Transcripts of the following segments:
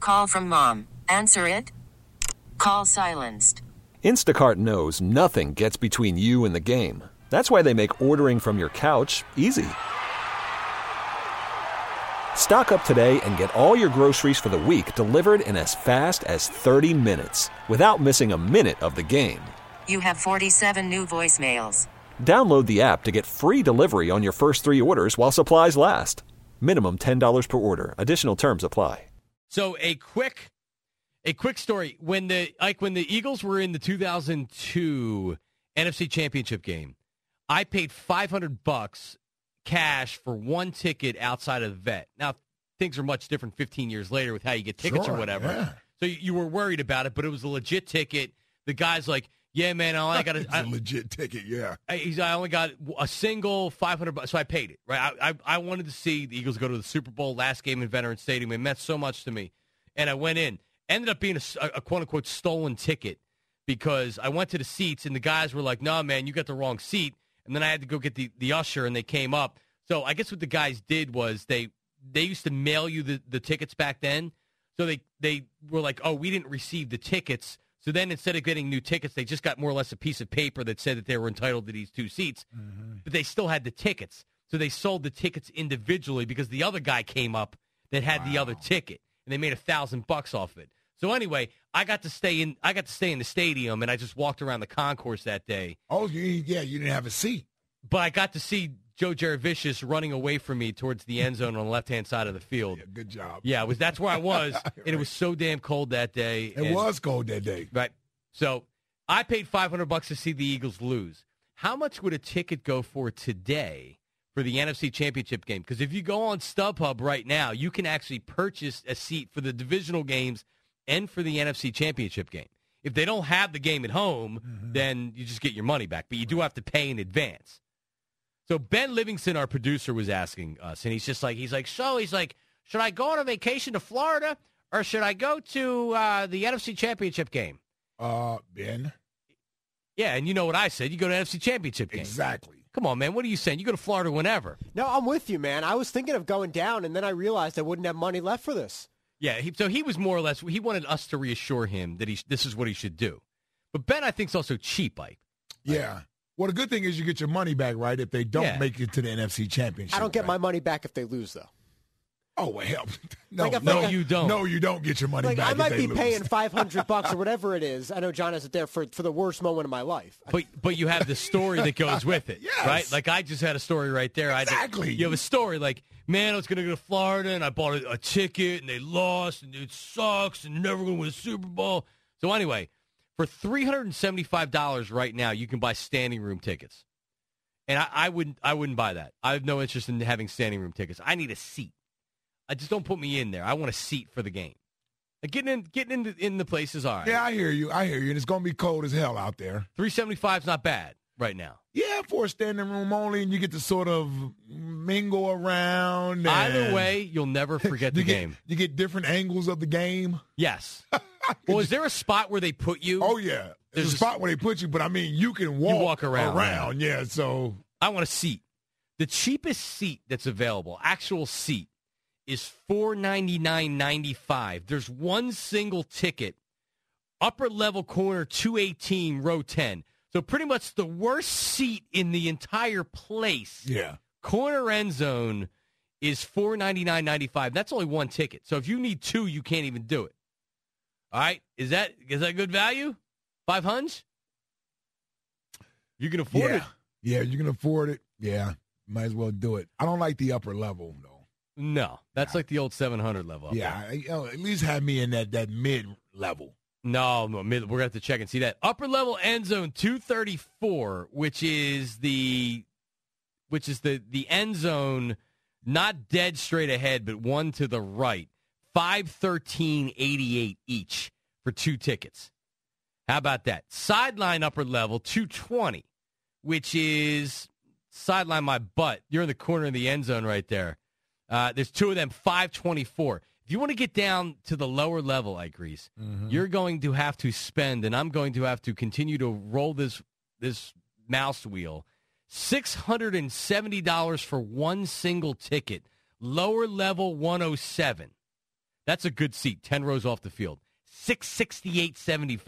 Call from mom. Answer it. Call silenced. Instacart knows nothing gets between you and the game. That's why they make ordering from your couch easy. Stock up today and get all your groceries for the week delivered in as fast as 30 minutes without missing a minute of the game. You have 47 new voicemails. Download the app to get free delivery on your first 3 orders while supplies last. Minimum $10 per order. Additional terms apply. So a quick story. When the Eagles were in the 2002 NFC Championship game, I paid $500 cash for one ticket outside of the vet. Now, things are much different 15 years later with how you get tickets or whatever. Yeah. So you were worried about it, but it was a legit ticket. The guy's like, yeah, man, I got a legit ticket, yeah. I only got a single $500, so I paid it, right? I wanted to see the Eagles go to the Super Bowl, last game in Veterans Stadium. It meant so much to me. And I went in. Ended up being a quote-unquote stolen ticket because I went to the seats, and the guys were like, no, man, you got the wrong seat. And then I had to go get the usher, and they came up. So I guess what the guys did was they used to mail you the tickets back then. So they were like, oh, we didn't receive the tickets. So then instead of getting new tickets, they just got more or less a piece of paper that said that they were entitled to these 2 seats. Mm-hmm. But they still had the tickets. So they sold the tickets individually because the other guy came up that had the other ticket, and they made $1,000 off it. So anyway, I got to stay in the stadium, and I just walked around the concourse that day. Oh, yeah, you didn't have a seat. But I got to see Joe Jaravicius running away from me towards the end zone on the left-hand side of the field. Yeah, good job. Yeah, that's where I was, and right. It was so damn cold that day. It was cold that day. Right. So I paid $500 to see the Eagles lose. How much would a ticket go for today for the NFC Championship game? Because if you go on StubHub right now, you can actually purchase a seat for the divisional games and for the NFC Championship game. If they don't have the game at home, then you just get your money back. But you do have to pay in advance. So Ben Livingston, our producer, was asking us, and he's like, should I go on a vacation to Florida or should I go to the NFC Championship game? Ben. Yeah, and you know what I said. You go to NFC Championship game. Exactly. Come on, man. What are you saying? You go to Florida whenever. No, I'm with you, man. I was thinking of going down, and then I realized I wouldn't have money left for this. Yeah, so he was more or less, he wanted us to reassure him that this is what he should do. But Ben, I think, is also cheap, Ike. Yeah. Well, the good thing is you get your money back, right, if they don't make it to the NFC Championship. I don't get my money back if they lose, though. Oh, well, hell. You don't. No, you don't get your money back. I might be lose. paying $500 or whatever it is. I know John has it there for the worst moment of my life. But you have the story that goes with it, yes. right? Like I just had a story right there. Exactly. You have a story like, man, I was going to go to Florida, and I bought a ticket, and they lost, and it sucks, and never going to win a Super Bowl. So anyway, for $375 right now, you can buy standing room tickets. And I wouldn't buy that. I have no interest in having standing room tickets. I need a seat. I just don't put me in there. I want a seat for the game. Like getting in the place is all right. Yeah, I hear you. And it's going to be cold as hell out there. $375 is not bad right now. Yeah, for a standing room only, and you get to sort of mingle around. Either way, you'll never forget the game. You get different angles of the game. Yes. Well, is there a spot where they put you? Oh, yeah. There's a spot where they put you, but, I mean, you can walk around. Yeah, so. I want a seat. The cheapest seat that's available, actual seat, is $499.95. There's one single ticket, upper level corner 218, row 10. So pretty much the worst seat in the entire place. Yeah. Corner end zone is $499.95. That's only one ticket. So if you need 2, you can't even do it. All right? Is that good value? $500? You can afford it. Yeah, you can afford it. Yeah, might as well do it. I don't like the upper level, though. No, that's like the old 700 level. Yeah, at least have me in that mid level. No, we're going to have to check and see that. Upper level end zone 234, which is the end zone, not dead straight ahead, but one to the right. $513.88 each for 2 tickets. How about that? Sideline upper level 220, which is sideline my butt. You're in the corner of the end zone right there. There's 2 of them, $524. If you want to get down to the lower level, Ike Reese, you're going to have to spend, and I'm going to have to continue to roll this mouse wheel, $670 for one single ticket, lower level 107. That's a good seat, 10 rows off the field. $668.75.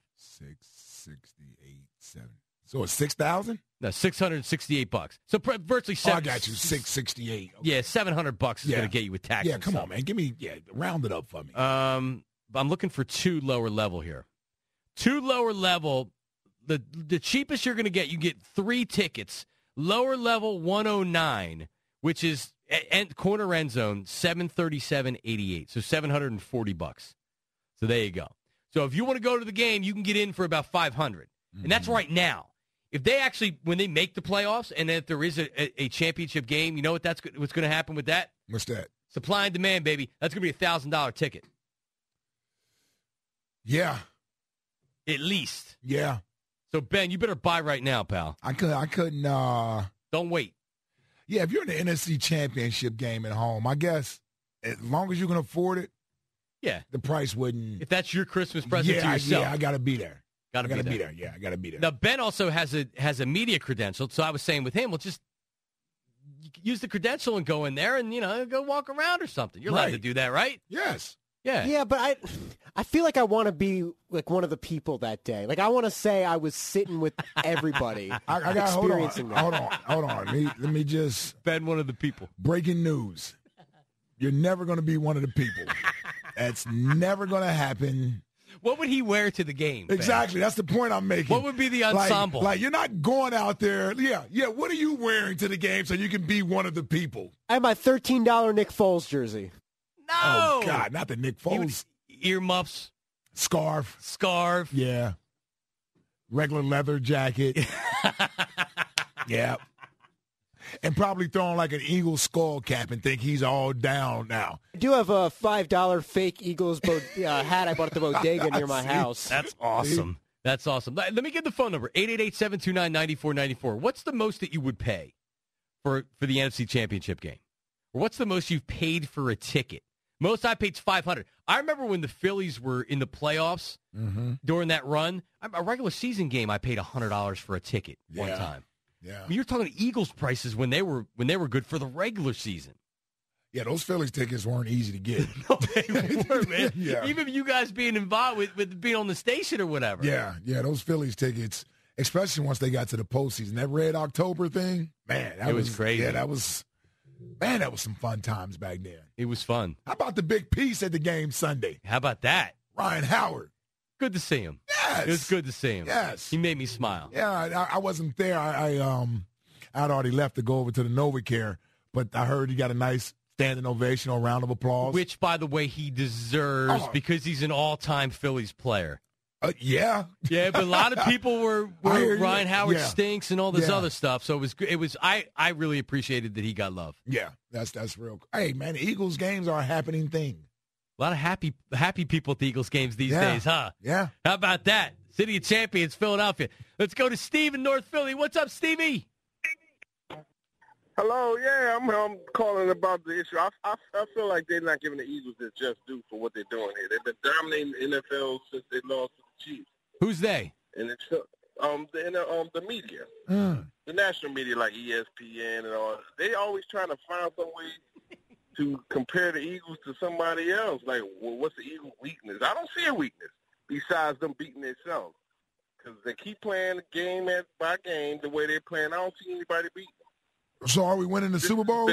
$668.70. So it's $6,000? No, $668. So virtually I got you. $668. Okay. Yeah, $700 is going to get you with tax. Yeah, come on, man. Round it up for me. I'm looking for 2 lower level here. 2 lower level. The cheapest you're going to get, you get 3 tickets. Lower level 109, which is corner end zone, $737.88. So $740. So there you go. So if you want to go to the game, you can get in for about $500, and that's right now. If they actually, when they make the playoffs, and if there is a championship game, you know what's going to happen with that? What's that? Supply and demand, baby. That's going to be a $1,000 ticket. Yeah. At least. Yeah. So, Ben, you better buy right now, pal. I couldn't. Don't wait. Yeah, if you're in the NFC Championship game at home, I guess as long as you can afford it, yeah, the price wouldn't. If that's your Christmas present to yourself. Yeah, I got to be there. Got to be there. Yeah, I got to be there. Now, Ben also has a media credential, so I was saying with him, well, just use the credential and go in there and, go walk around or something. You're allowed to do that, right? Yes. Yeah. Yeah, but I feel like I want to be like one of the people that day. Like I want to say I was sitting with everybody. I got experiencing that. Hold on. Let me just Ben, one of the people. Breaking news. You're never going to be one of the people. That's never going to happen. What would he wear to the game? Exactly. Ben? That's the point I'm making. What would be the ensemble? Like you're not going out there. Yeah. What are you wearing to the game so you can be one of the people? I have my $13 Nick Foles jersey. No. Oh, God. Not the Nick Foles. Earmuffs. Scarf. Yeah. Regular leather jacket. Yeah. And probably throwing like an Eagles skull cap and think he's all down now. I do have a $5 fake Eagles hat I bought at the bodega near my house. That's awesome. That's awesome. Let me get the phone number, 888-729-9494. What's the most that you would pay for the NFC Championship game? Or what's the most you've paid for a ticket? Most I paid is $500. I remember when the Phillies were in the playoffs during that run. A regular season game, I paid $100 for a ticket one time. Yeah, I mean, you're talking Eagles prices when they were good for the regular season. Yeah, those Phillies tickets weren't easy to get. No, they were, man. Yeah. Even you guys being involved with being on the station or whatever. Yeah, those Phillies tickets, especially once they got to the postseason, that Red October thing, man, that was crazy. Yeah, that was some fun times back then. It was fun. How about the big piece at the game Sunday? How about that? Ryan Howard. Good to see him. Yes. It was good to see him. Yes. He made me smile. Yeah, I wasn't there. I'd already left to go over to the NovaCare, but I heard he got a nice standing ovation or round of applause. Which, by the way, he deserves because he's an all-time Phillies player. Yeah. Yeah, but a lot of people were Ryan Howard stinks and all this other stuff. So it was I really appreciated that he got love. Yeah, that's real. Hey, man, the Eagles games are a happening thing. A lot of happy people at the Eagles games these days, huh? Yeah. How about that? City of Champions, Philadelphia. Let's go to Steve in North Philly. What's up, Stevie? Hello, yeah, I'm calling about the issue. I feel like they're not giving the Eagles their just due for what they're doing here. They've been dominating the NFL since they lost to the Chiefs. Who's they? And it's the media, the national media like ESPN and all. They always trying to find some way to compare the Eagles to somebody else. Like, well, what's the Eagles' weakness? I don't see a weakness besides them beating themselves because they keep playing game by game the way they're playing. I don't see anybody beating them. So are we winning the Super Bowl?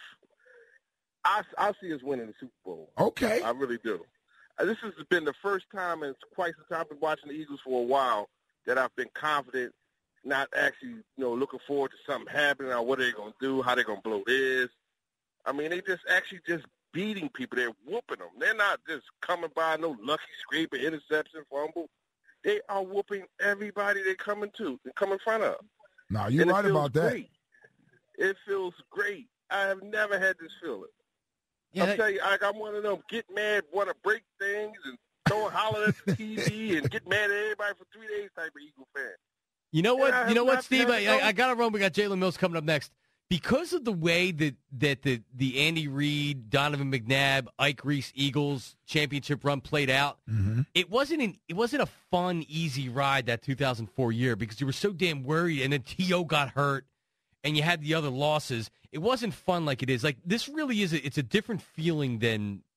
I see us winning the Super Bowl. Okay. I really do. This has been the first time in quite some time I've been watching the Eagles for a while that I've been confident, not actually, looking forward to something happening or what they're going to do, how they're going to blow this. I mean, they just beating people. They're whooping them. They're not just coming by no lucky scrape or interception, fumble. They are whooping everybody they come in front of. No, you're right about that. Great. It feels great. I have never had this feeling. Yeah, I'll tell you, I'm one of them get mad, want to break things, and holler at the TV and get mad at everybody for 3 days type of Eagle fan. You know what? Yeah, You know what, Steve? I got to run. We got Jalen Mills coming up next. Because of the way that the Andy Reid, Donovan McNabb, Ike Reese Eagles championship run played out, it wasn't a fun, easy ride that 2004 year because you were so damn worried, and then T.O. got hurt, and you had the other losses. It wasn't fun like it is. Like this really is. It's a different feeling than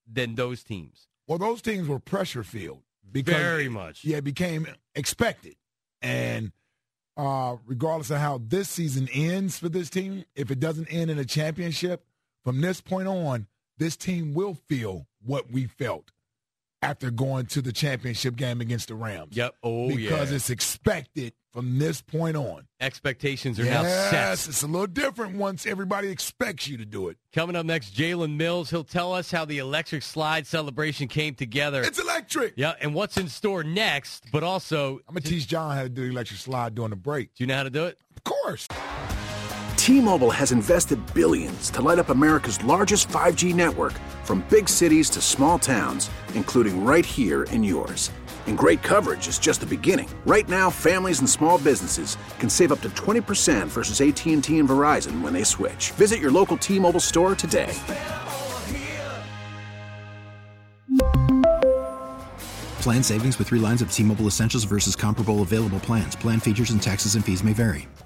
than those teams. Well, those teams were pressure-filled. Very much. Yeah, it became expected. And regardless of how this season ends for this team, if it doesn't end in a championship, from this point on, this team will feel what we felt after going to the championship game against the Rams. Yep. Because it's expected from this point on. Expectations are now set. Yes, it's a little different once everybody expects you to do it. Coming up next, Jalen Mills. He'll tell us how the electric slide celebration came together. It's electric. Yeah, and what's in store next, but also... I'm going to teach John how to do the electric slide during the break. Do you know how to do it? Of course. T-Mobile has invested billions to light up America's largest 5G network, from big cities to small towns, including right here in yours. And great coverage is just the beginning. Right now, families and small businesses can save up to 20% versus AT&T and Verizon when they switch. Visit your local T-Mobile store today. Plan savings with 3 lines of T-Mobile Essentials versus comparable available plans. Plan features and taxes and fees may vary.